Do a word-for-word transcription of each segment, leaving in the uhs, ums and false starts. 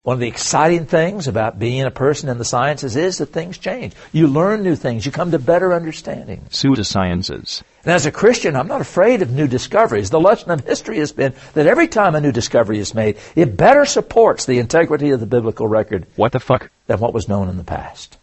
One of the exciting things about being a person in the sciences is that things change. You learn new things. You come to better understanding. Pseudosciences. And as a Christian, I'm not afraid of new discoveries. The lesson of history has been that every time a new discovery is made, it better supports the integrity of the biblical record. What the fuck? Than what was known in the past.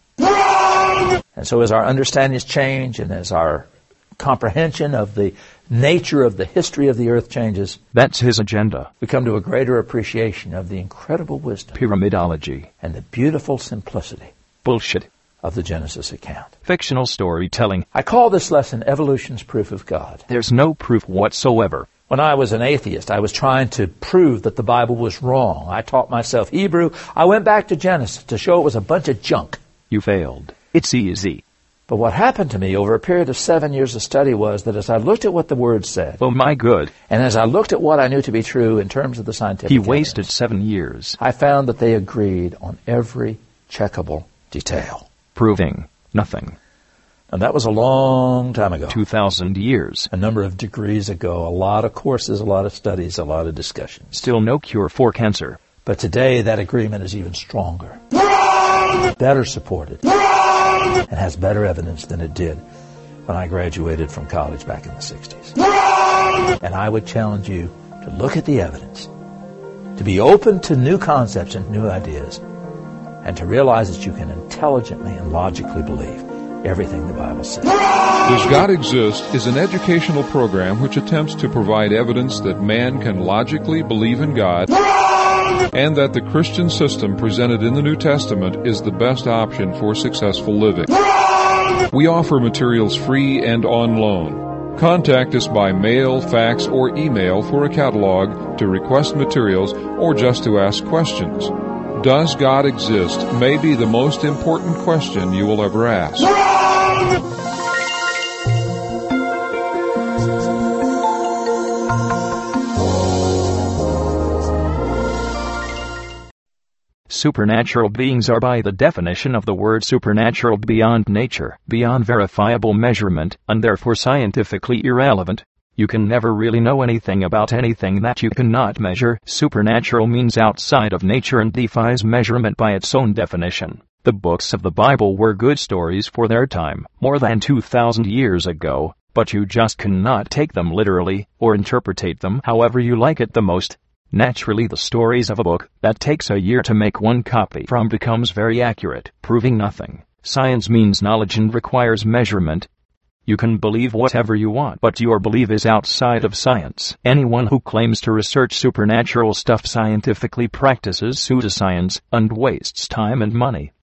And so as our understandings change and as our comprehension of the nature of the history of the earth changes, that's his agenda. We come to a greater appreciation of the incredible wisdom, pyramidology, and the beautiful simplicity, bullshit, of the Genesis account. Fictional storytelling. I call this lesson Evolution's Proof of God. There's no proof whatsoever. When I was an atheist, I was trying to prove that the Bible was wrong. I taught myself Hebrew. I went back to Genesis to show it was a bunch of junk. You failed. It's easy. But what happened to me over a period of seven years of study was that as I looked at what the Word said, oh my good, and as I looked at what I knew to be true in terms of the scientific he wasted evidence, seven years. I found that they agreed on every checkable detail. Proving nothing. And that was a long time ago. Two thousand years. A number of degrees ago. A lot of courses, a lot of studies, a lot of discussions. Still no cure for cancer. But today that agreement is even stronger. Better supported. And has better evidence than it did when I graduated from college back in the sixties. And I would challenge you to look at the evidence, to be open to new concepts and new ideas, and to realize that you can intelligently and logically believe everything the Bible says. Does God Exist is an educational program which attempts to provide evidence that man can logically believe in God and that the Christian system presented in the New Testament is the best option for successful living. We offer materials free and on loan. Contact us by mail, fax, or email for a catalog, to request materials, or just to ask questions. Does God exist may be the most important question you will ever ask. Supernatural beings are by the definition of the word supernatural beyond nature, beyond verifiable measurement, and therefore scientifically irrelevant. You can never really know anything about anything that you cannot measure. Supernatural means outside of nature and defies measurement by its own definition. The books of the Bible were good stories for their time, more than two thousand years ago, but you just cannot take them literally, or interpretate them however you like it the most. Naturally, the stories of a book that takes a year to make one copy from becomes very accurate, proving nothing. Science means knowledge and requires measurement. You can believe whatever you want, but your belief is outside of science. Anyone who claims to research supernatural stuff scientifically practices pseudoscience and wastes time and money.